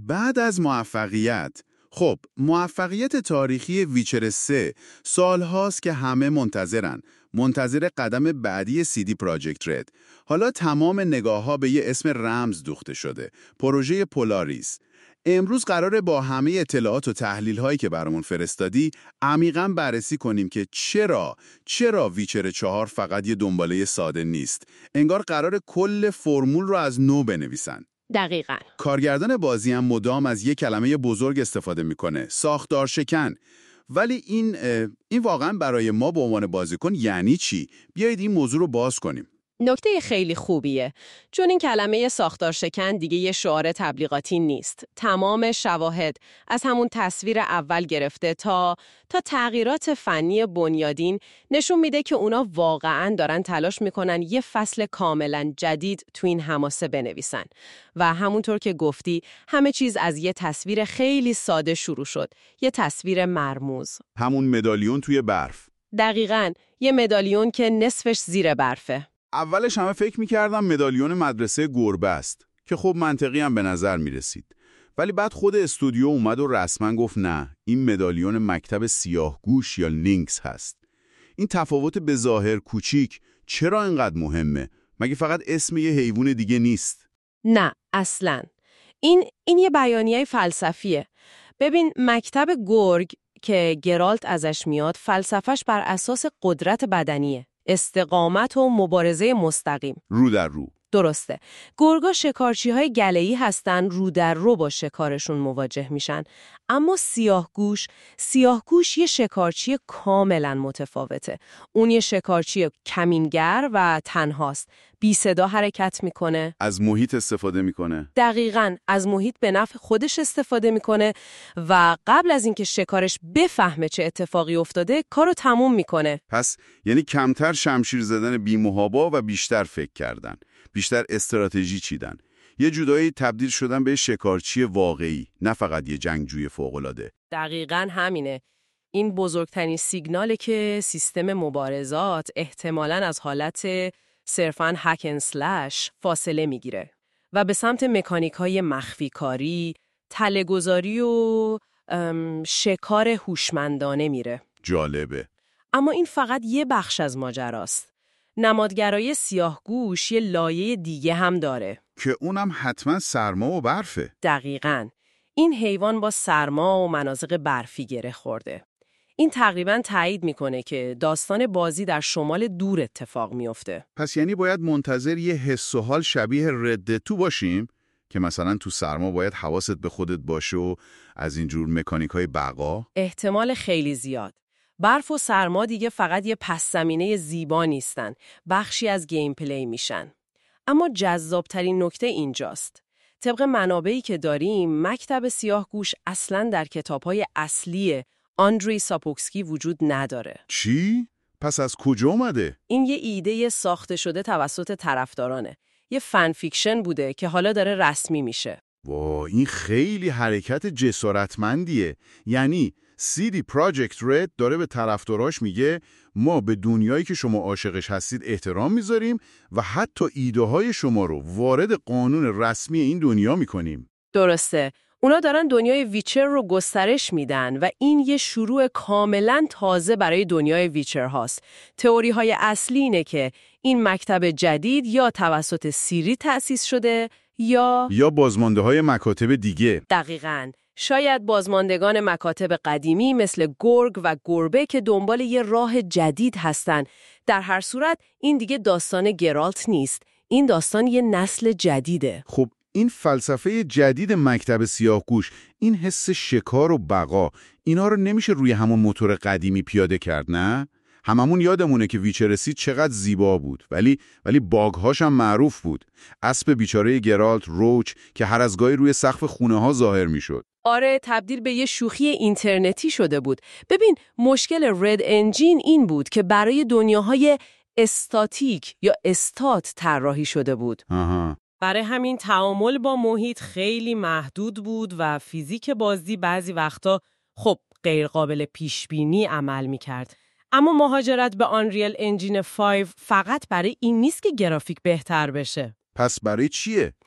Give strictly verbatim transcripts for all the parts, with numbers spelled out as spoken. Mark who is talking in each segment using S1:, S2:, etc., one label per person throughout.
S1: بعد از موفقیت، خب موفقیت تاریخی ویچر سه سال هاست که همه منتظرن، منتظر قدم بعدی سی دی پراجکت رد. حالا تمام نگاه ها به یه اسم رمز دوخته شده، پروژه پولاریس. امروز قراره با همه اطلاعات و تحلیل هایی که برامون فرستادی عمیقاً بررسی کنیم که چرا چرا ویچر چهار فقط یه دنباله ساده نیست. انگار قراره کل فرمول رو از نو بنویسن.
S2: دقیقاً.
S1: کارگردان بازی هم مدام از یک کلمه بزرگ استفاده میکنه، ساختار شکن. ولی این این واقعاً برای ما به عنوان بازیکن یعنی چی؟ بیایید این موضوع رو باز کنیم.
S2: نکته خیلی خوبیه، چون این کلمه ساختار شکن دیگه یه شعار تبلیغاتی نیست. تمام شواهد از همون تصویر اول گرفته تا تا تغییرات فنی بنیادین نشون میده که اونا واقعاً دارن تلاش میکنن یه فصل کاملاً جدید تو این حماسه بنویسن. و همونطور که گفتی همه چیز از یه تصویر خیلی ساده شروع شد، یه تصویر مرموز.
S1: همون مدالیون توی برف.
S2: دقیقاً، یه مدالیون که نصفش زیر برفه.
S1: اولش همه فکر می‌کردم مدالیون مدرسه گربه است که خب منطقی هم به نظر می‌رسید. ولی بعد خود استودیو اومد و رسما گفت نه، این مدالیون مکتب سیاهگوش یا لینکس هست. این تفاوت به ظاهر کوچیک چرا اینقدر مهمه؟ مگه فقط اسم یه حیوان دیگه نیست؟
S2: نه، اصلاً. این این یه بیانیه فلسفیه. ببین، مکتب گرگ که گرالت ازش میاد فلسفش بر اساس قدرت بدنیه، استقامت و مبارزه مستقیم.
S1: رو در رو.
S2: درسته. گرگا شکارچی‌های گله‌ای هستن، رو در رو با شکارشون مواجه میشن. اما سیاهگوش، سیاهگوش یه شکارچی کاملا متفاوته. اون یه شکارچی کمینگر و تنهاست. بی صدا حرکت میکنه.
S1: از محیط استفاده میکنه.
S2: دقیقاً، از محیط به نفع خودش استفاده میکنه و قبل از اینکه شکارش بفهمه چه اتفاقی افتاده، کارو تموم میکنه.
S1: پس یعنی کمتر شمشیر زدن بی محابا و بیشتر فکر کردن. بیشتر استراتژی چیدن. یه جورایی تبدیل شدن به شکارچی واقعی، نه فقط یه جنگجوی فوق‌العاده.
S2: دقیقاً همینه. این بزرگترین سیگناله که سیستم مبارزات احتمالاً از حالت صرفاً هک اند سلش فاصله میگیره و به سمت مکانیک‌های مخفی کاری، تله‌گذاری و شکار هوشمندانه میره.
S1: جالبه.
S2: اما این فقط یه بخش از ماجراست. نمادگرای سیاهگوش یه لایه دیگه هم داره
S1: که اونم حتما سرما و برفه.
S2: دقیقاً. این حیوان با سرما و مناطق برفی گره خورده. این تقریباً تایید میکنه که داستان بازی در شمال دور اتفاق میفته.
S1: پس یعنی باید منتظر یه حس و حال شبیه رد تو باشیم که مثلا تو سرما باید حواست به خودت باشه و از اینجور مکانیکای بقا؟
S2: احتمال خیلی زیاد. برف و سرما دیگه فقط یه پس زمینه زیبا نیستن، بخشی از گیم پلی میشن. اما جذابترین نکته اینجاست. طبق منابعی که داریم، مکتب سیاهگوش اصلاً در کتاب‌های اصلی آندری ساپوکسکی وجود نداره.
S1: چی؟ پس از کجا اومده؟
S2: این یه ایده ساخته شده توسط طرفدارانه. یه فن فیکشن بوده که حالا داره رسمی میشه.
S1: وا، این خیلی حرکت جسارتمندیه. یعنی سی دی پراجکت رد داره به طرفداراش میگه ما به دنیایی که شما عاشقش هستید احترام میذاریم و حتی ایده های شما رو وارد قانون رسمی این دنیا میکنیم.
S2: درسته. اونا دارن دنیای ویچر رو گسترش میدن و این یه شروع کاملا تازه برای دنیای ویچر هاست. تئوری های اصلی اینه که این مکتب جدید یا توسط سیری تأسیس شده یا
S1: یا بازمانده های مکاتب دیگه.
S2: دقیقاً. شاید بازماندگان مکاتب قدیمی مثل گرگ و گربه که دنبال یه راه جدید هستن. در هر صورت این دیگه داستان گرالت نیست. این داستان یه نسل جدیده.
S1: خب این فلسفه جدید مکتب سیاهگوش، این حس شکار و بقا، اینا رو نمیشه روی همون موتور قدیمی پیاده کرد، نه؟ هممون یادمونه که ویچر سه چقدر زیبا بود، ولی ولی باگ‌هاش هم معروف بود. اسب بیچاره گرالت، روچ، که هر از گاهی روی سقف خونه‌ها ظاهر میشد.
S2: آره، تبدیل به یه شوخی اینترنتی شده بود. ببین، مشکل رد انجین این بود که برای دنیاهای استاتیک یا استات طراحی شده بود.
S1: آها.
S2: برای همین تعامل با محیط خیلی محدود بود و فیزیک بازی بعضی وقتا خب غیر قابل پیش بینی عمل می‌کرد. اما مهاجرت به آنریل انجین پنج فقط برای این نیست که گرافیک بهتر بشه.
S1: پس برای چیه؟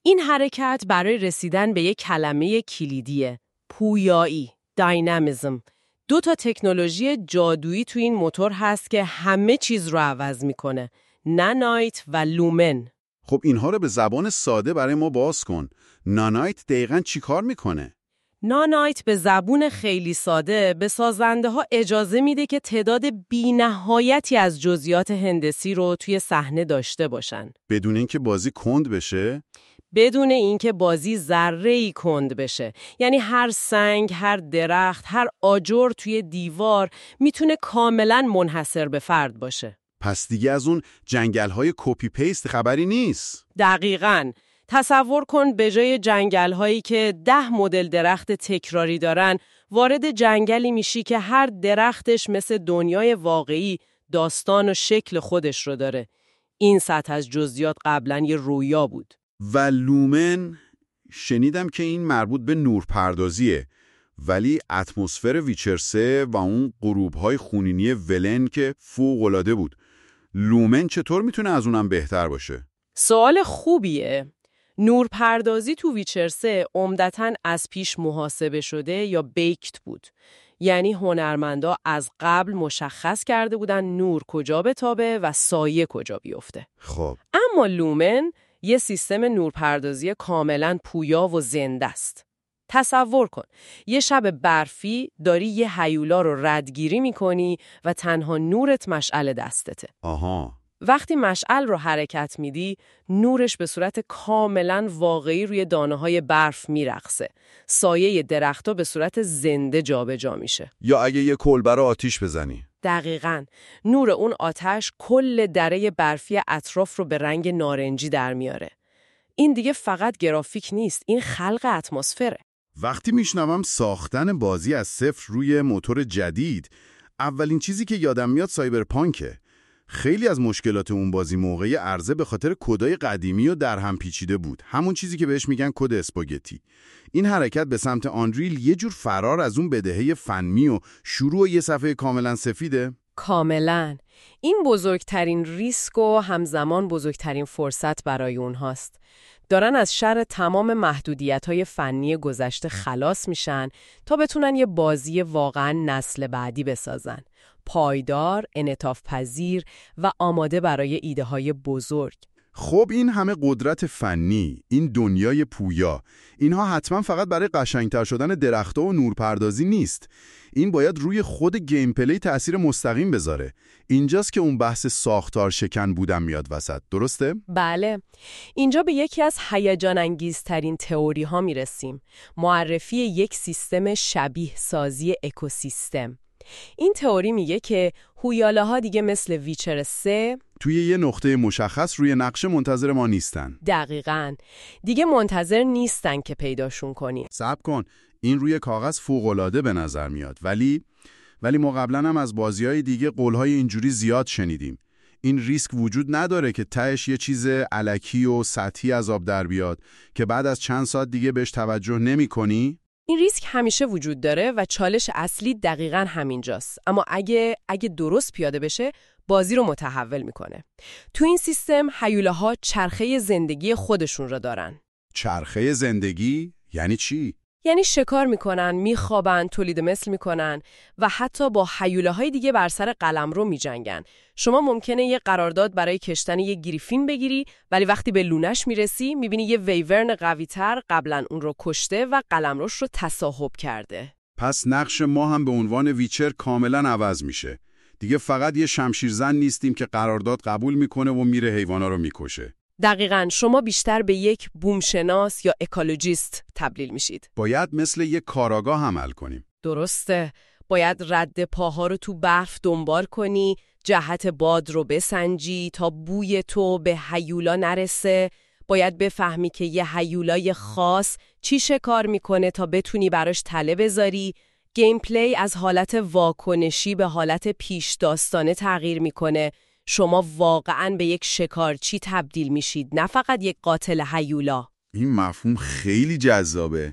S2: این حرکت برای رسیدن به یک کلمه کلیدیه، پویایی، داینامیزم. دو تا تکنولوژی جادویی تو این موتور هست که همه چیز رو عوض میکنه، نانایت و لومن.
S1: خب اینها رو به زبان ساده برای ما باز کن. نانایت دقیقاً چی کار میکنه؟
S2: نانایت به زبون خیلی ساده به سازنده ها اجازه میده که تعداد بی‌نهایتی از جزئیات هندسی رو توی صحنه داشته باشن.
S1: بدون اینکه بازی کند بشه؟
S2: بدون اینکه بازی ذره‌ای کند بشه. یعنی هر سنگ، هر درخت، هر آجر توی دیوار میتونه کاملاً منحصر به فرد باشه.
S1: پس دیگه از اون جنگل‌های کپی پیست خبری نیست.
S2: دقیقاً. تصور کن به جای جنگل‌هایی که ده مدل درخت تکراری دارن، وارد جنگلی میشی که هر درختش مثل دنیای واقعی داستان و شکل خودش رو داره. این سطح از جزئیات قبلاً یه رویا بود.
S1: و لومن، شنیدم که این مربوط به نورپردازیه، ولی اتمسفر ویچر سه و اون غروب‌های خونینی ولن که فوق‌العاده بود. لومن چطور میتونه از اونم بهتر باشه؟
S2: سوال خوبیه. نورپردازی تو ویچر سه عمدتاً از پیش محاسبه شده یا بیکت بود. یعنی هنرمندا از قبل مشخص کرده بودن نور کجا بتابه و سایه کجا بیفته.
S1: خب
S2: اما لومن یه سیستم نورپردازی کاملاً پویا و زنده است. تصور کن، یه شب برفی داری یه هیولا رو ردگیری میکنی و تنها نورت مشعل دستته.
S1: آها.
S2: وقتی مشعل رو حرکت میدی، نورش به صورت کاملاً واقعی روی دانه‌های برف میرقصه. سایه درخت‌ها به صورت زنده جابجا میشه.
S1: یا اگه یه کلبه رو آتیش بزنی.
S2: دقیقاً. نور اون آتش کل دره برفی اطراف رو به رنگ نارنجی در میاره. این دیگه فقط گرافیک نیست، این خلق اتمسفره.
S1: وقتی میشنوم ساختن بازی از صفر روی موتور جدید، اولین چیزی که یادم میاد سایبرپانکه. خیلی از مشکلات اون بازی موقعی عرضه به خاطر کدای قدیمی و در هم پیچیده بود. همون چیزی که بهش میگن کد اسپاگتی. این حرکت به سمت آنریل یه جور فرار از اون بدهه فنی و شروع یه صفحه کاملا سفیده.
S2: کاملاً. این بزرگترین ریسک و همزمان بزرگترین فرصت برای اونهاست. دارن از شر تمام محدودیت‌های فنی گذشته خلاص میشن تا بتونن یه بازی واقعاً نسل بعدی بسازن. پایدار، انعطاف پذیر و آماده برای ایده‌های بزرگ.
S1: خب این همه قدرت فنی، این دنیای پویا، اینها حتما فقط برای قشنگتر شدن درخت‌ها و نورپردازی نیست. این باید روی خود گیم پلی تأثیر مستقیم بذاره. اینجاست که اون بحث ساختار شکن بودن میاد وسط، درسته؟
S2: بله. اینجا به یکی از هیجان انگیزترین تئوری ها میرسیم. معرفی یک سیستم شبیه سازی اکوسیستم. این تئوری میگه که هویاله ها دیگه مثل ویچر سه
S1: توی یه نقطه مشخص روی نقشه منتظر ما نیستن.
S2: دقیقاً. دیگه منتظر نیستن که پیداشون کنیم.
S1: صبر کن، این روی کاغذ فوق‌العاده به نظر میاد، ولی ولی ما قبلا هم از بازی‌های دیگه قول‌های اینجوری زیاد شنیدیم. این ریسک وجود نداره که تهش یه چیز الکی و سطحی از آب در بیاد که بعد از چند ساعت دیگه بهش توجه نمی‌کنی؟
S2: این ریسک همیشه وجود داره و چالش اصلی دقیقاً همینجاست. اما اگه اگه درست پیاده بشه، بازی رو متحول میکنه. تو این سیستم هیولاها چرخه زندگی خودشون رو دارن.
S1: چرخه زندگی؟ یعنی چی؟
S2: یعنی شکار میکنن، میخوابن، تولید مثل میکنن و حتی با هیولاهای دیگه بر سر قلمرو میجنگن. شما ممکنه یه قرارداد برای کشتن یه گریفین بگیری، ولی وقتی به لونش میرسی میبینی یه ویورن قوی‌تر قبلا اون رو کشته و قلمروش رو تصاحب کرده.
S1: پس نقش ما هم به عنوان ویچر کاملا عوض میشه. دیگه فقط یه شمشیرزن نیستیم که قرارداد قبول میکنه و میره حیوانا رو میکشه.
S2: دقیقاً. شما بیشتر به یک بومشناس یا اکولوژیست تبدیل میشید.
S1: باید مثل یک کاراگاه عمل کنیم.
S2: درسته. باید رد پاها رو تو برف دنبال کنی، جهت باد رو بسنجی تا بوی تو به هیولا نرسه. باید بفهمی که یه هیولای خاص چی شکار میکنه تا بتونی براش تله بذاری. گیم پلی از حالت واکنشی به حالت پیش داستانه تغییر میکنه. شما واقعاً به یک شکارچی تبدیل میشید، نه فقط یک قاتل هیولا.
S1: این مفهوم خیلی جذابه.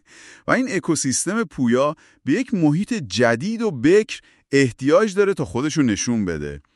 S1: و این اکوسیستم پویا به یک محیط جدید و بکر احتیاج داره تا خودشو نشون بده.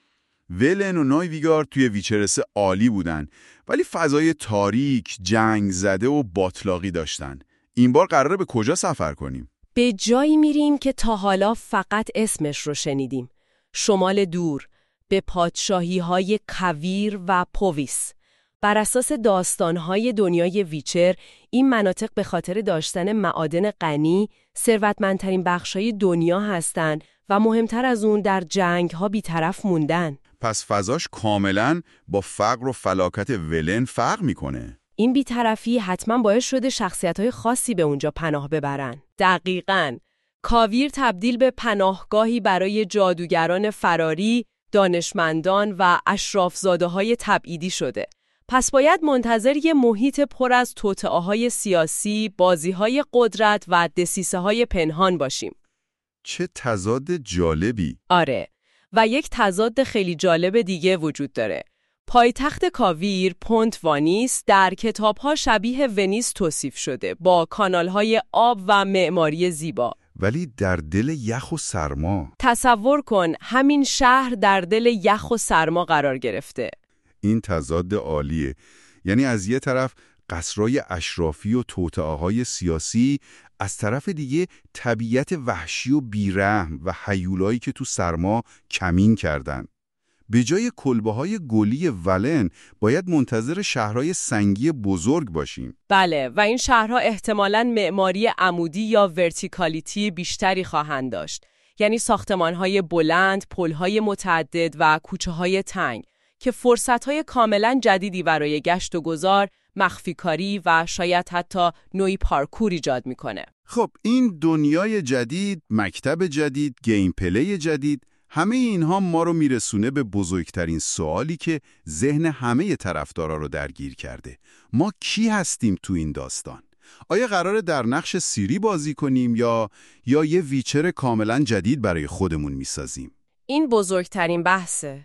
S1: ولن و نایویگارد توی ویچر سه عالی بودن، ولی فضای تاریک، جنگ زده و باطلاقی داشتن. این بار قراره به کجا سفر کنیم؟
S2: به جایی میریم که تا حالا فقط اسمش رو شنیدیم. شمال دور، به پادشاهی‌های کویر و پوویس. بر اساس داستان‌های دنیای ویچر، این مناطق به خاطر داشتن معادن غنی، ثروتمندترین بخشای دنیا هستن و مهمتر از اون در جنگ‌ها بی‌طرف موندن.
S1: پس فضاش کاملاً با فقر و فلاکت ولن فرق میکنه.
S2: این بی‌طرفی حتما باعث شده شخصیت‌های خاصی به اونجا پناه ببرن. دقیقاً. کاویر تبدیل به پناهگاهی برای جادوگران فراری، دانشمندان و اشرافزاده‌های تبعیدی شده. پس باید منتظر یه محیط پر از توطئه‌های سیاسی، بازی‌های قدرت و دسیسه‌های پنهان باشیم.
S1: چه تضاد جالبی!
S2: آره. و یک تضاد خیلی جالب دیگه وجود داره. پایتخت کاویر، پونت وانیس، در کتاب‌ها شبیه ونیز توصیف شده، با کانال‌های آب و معماری زیبا.
S1: ولی در دل یخ و سرما.
S2: تصور کن همین شهر در دل یخ و سرما قرار گرفته.
S1: این تضاد عالیه. یعنی از یه طرف قصرهای اشرافی و توطئه‌های سیاسی، از طرف دیگه طبیعت وحشی و بیرحم و هیولایی که تو سرما کمین کردن. به جای کلبه‌های گلی ولن باید منتظر شهرهای سنگی بزرگ باشیم.
S2: بله، و این شهرها احتمالاً معماری عمودی یا ورتیکالیتی بیشتری خواهند داشت. یعنی ساختمان‌های بلند، پل‌های متعدد و کوچه‌های تنگ که فرصت‌های کاملاً جدیدی برای گشت و گذار، مخفی‌کاری و شاید حتی نوعی پارکور ایجاد می‌کنه.
S1: خب این دنیای جدید، مکتب جدید، گیم پلی جدید، همه اینها ما رو میرسونه به بزرگترین سوالی که ذهن همه طرفدارا رو درگیر کرده. ما کی هستیم تو این داستان؟ آیا قراره در نقش سیری بازی کنیم یا یا یه ویچر کاملا جدید برای خودمون میسازیم؟
S2: این بزرگترین بحثه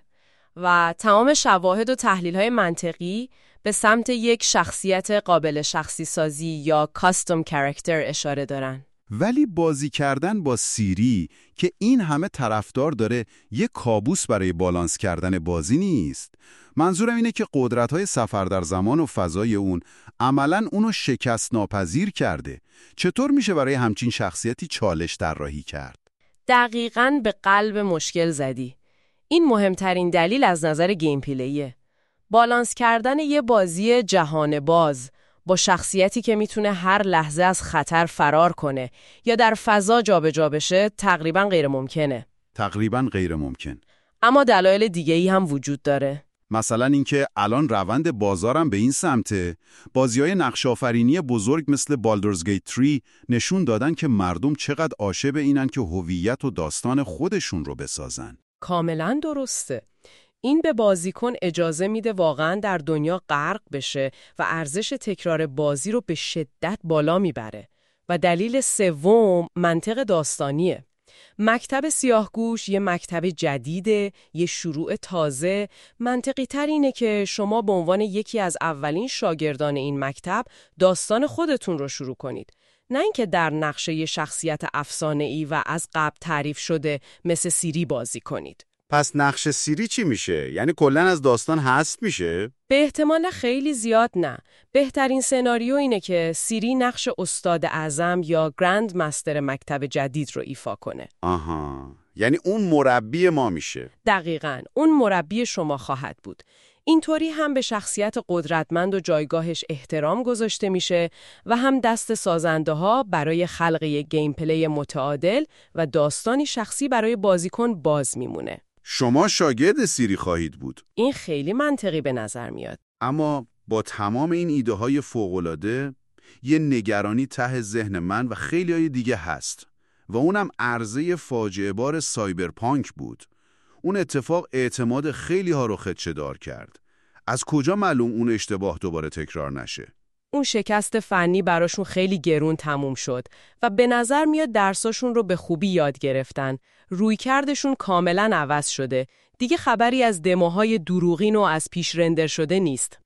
S2: و تمام شواهد و تحلیل‌های منطقی به سمت یک شخصیت قابل شخصی سازی یا کاستوم کاراکتر اشاره دارن.
S1: ولی بازی کردن با سیری که این همه طرفدار داره یه کابوس برای بالانس کردن بازی نیست. منظورم اینه که قدرت‌های سفر در زمان و فضای اون عملاً اونو شکست ناپذیر کرده. چطور میشه برای همچین شخصیتی چالش طراحی کرد؟
S2: دقیقاً به قلب مشکل زدی. این مهمترین دلیل از نظر گیم پلیه. بالانس کردن یه بازی جهان باز با شخصیتی که میتونه هر لحظه از خطر فرار کنه یا در فضا جابجا بشه تقریباً غیر ممکنه.
S1: تقریباً غیر ممکن.
S2: اما دلایل دیگه‌ای هم وجود داره.
S1: مثلا اینکه الان روند بازارم به این سمته. بازی‌های نقش‌آفرینی بزرگ مثل بالدرز گیت سه نشون دادن که مردم چقدر عاشق اینن که هویت و داستان خودشون رو بسازن.
S2: کاملاً درسته. این به بازیکن اجازه میده واقعاً در دنیا غرق بشه و ارزش تکرار بازی رو به شدت بالا میبره. و دلیل سوم منطق داستانیه. مکتب سیاهگوش یه مکتب جدیده، یه شروع تازه. منطقی تر اینه که شما به عنوان یکی از اولین شاگردان این مکتب داستان خودتون رو شروع کنید. نه اینکه در نقش یه شخصیت افسانه‌ای و از قبل تعریف شده مثل سیری بازی کنید.
S1: پس نقش سیری چی میشه؟ یعنی کلاً از داستان حذف میشه؟
S2: به احتمال خیلی زیاد نه. بهترین سناریو اینه که سیری نقش استاد اعظم یا گرند مستر مکتب جدید رو ایفا کنه.
S1: آها، یعنی اون مربی ما میشه.
S2: دقیقاً، اون مربی شما خواهد بود. اینطوری هم به شخصیت قدرتمند و جایگاهش احترام گذاشته میشه و هم دست سازنده ها برای خلق یک گیم پلی متعادل و داستانی شخصی برای بازیکن باز میمونه.
S1: شما شاگرد سیری خواهید بود.
S2: این خیلی منطقی به نظر میاد.
S1: اما با تمام این ایده های فوق‌العاده، یه نگرانی ته ذهن من و خیلی های دیگه هست و اونم عرضه فاجعه بار سایبرپانک بود. اون اتفاق اعتماد خیلی ها رو خدشه‌دار کرد. از کجا معلوم اون اشتباه دوباره تکرار نشه؟
S2: اون شکست فنی براشون خیلی گرون تموم شد و به نظر میاد درساشون رو به خوبی یاد گرفتن. رویکردشون کاملا عوض شده. دیگه خبری از دموهای دروغین و از پیش رندر شده نیست.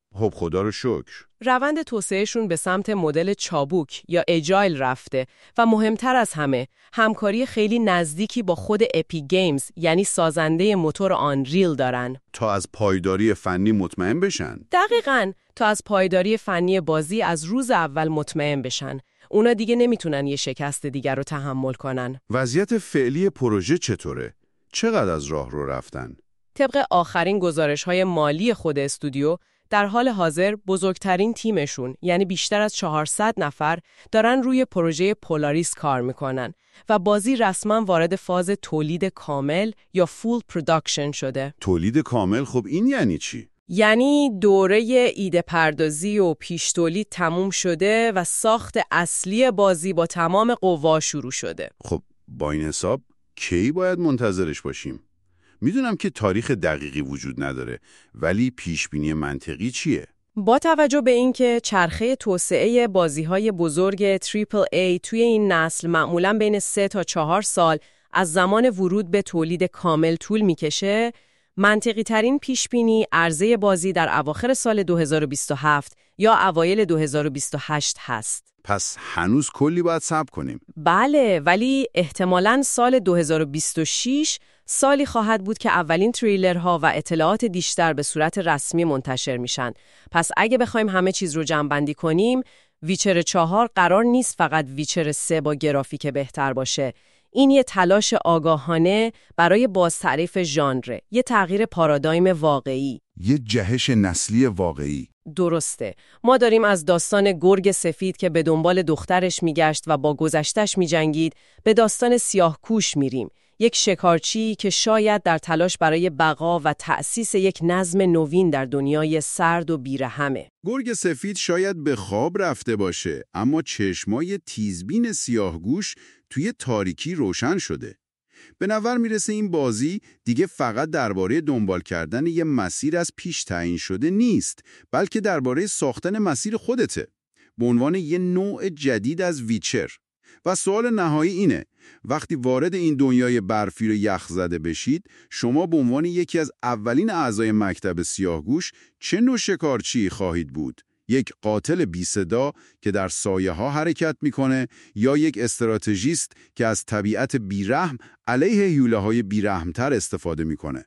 S1: خب خدا رو شکر.
S2: روند توسعهشون به سمت مدل چابوک یا اجایل رفته و مهمتر از همه همکاری خیلی نزدیکی با خود اپی گیمز یعنی سازنده موتور آنریل دارن.
S1: تا از پایداری فنی مطمئن بشن.
S2: دقیقاً تا از پایداری فنی بازی از روز اول مطمئن بشن. اونا دیگه نمیتونن یه شکست دیگر رو تحمل کنن.
S1: وضعیت فعلی پروژه چطوره؟ چقدر از راه رو رفتن؟
S2: طبق آخرین گزارش‌های مالی خود استودیو، در حال حاضر بزرگترین تیمشون یعنی بیشتر از چهارصد نفر دارن روی پروژه پولاریس کار میکنن و بازی رسما وارد فاز تولید کامل یا فول پروداکشن شده.
S1: تولید کامل خب این یعنی چی؟
S2: یعنی دوره ایده پردازی و پیش تولید تموم شده و ساخت اصلی بازی با تمام قوا شروع شده.
S1: خب با این حساب کی باید منتظرش باشیم؟ میدونم که تاریخ دقیقی وجود نداره، ولی پیشبینی منطقی چیه؟
S2: با توجه به اینکه چرخه توسعه بازی‌های بزرگ تریپل ای توی این نسل معمولاً بین سه تا چهار سال از زمان ورود به تولید کامل طول میکشه، منطقی ترین پیشبینی عرضه بازی در اواخر سال دو هزار و بیست و هفت یا اوایل دو هزار و بیست و هشت هست.
S1: پس هنوز کلی باید صبر کنیم.
S2: بله، ولی احتمالاً سال دو هزار و بیست و شش سالی خواهد بود که اولین تریلرها و اطلاعات بیشتر به صورت رسمی منتشر میشن. پس اگه بخوایم همه چیز رو جمع‌بندی کنیم، ویچر چهار قرار نیست فقط ویچر سه با گرافیک بهتر باشه. این یه تلاش آگاهانه برای بازتعریف ژانر، یه تغییر پارادایم واقعی.
S1: یه جهش نسلی واقعی.
S2: درسته. ما داریم از داستان گرگ سفید که به دنبال دخترش میگشت و با گذشتش میجنگید به داستان سیاه‌کوش میریم. یک شکارچی که شاید در تلاش برای بقا و تأسیس یک نظم نوین در دنیای سرد و بیرحمه.
S1: گرگ سفید شاید به خواب رفته باشه، اما چشمای تیزبین سیاهگوش توی تاریکی روشن شده. به نظر میرسه این بازی دیگه فقط درباره دنبال کردن یه مسیر از پیش تعیین شده نیست، بلکه درباره ساختن مسیر خودته، به عنوان یه نوع جدید از ویچر. و سوال نهایی اینه، وقتی وارد این دنیای برفی و یخ زده بشید، شما به عنوان یکی از اولین اعضای مکتب سیاهگوش چه نوع شکارچی خواهید بود؟ یک قاتل بی صدا که در سایه ها حرکت میکنه یا یک استراتژیست که از طبیعت بیرحم علیه هیوله های بیرحمتر استفاده میکنه؟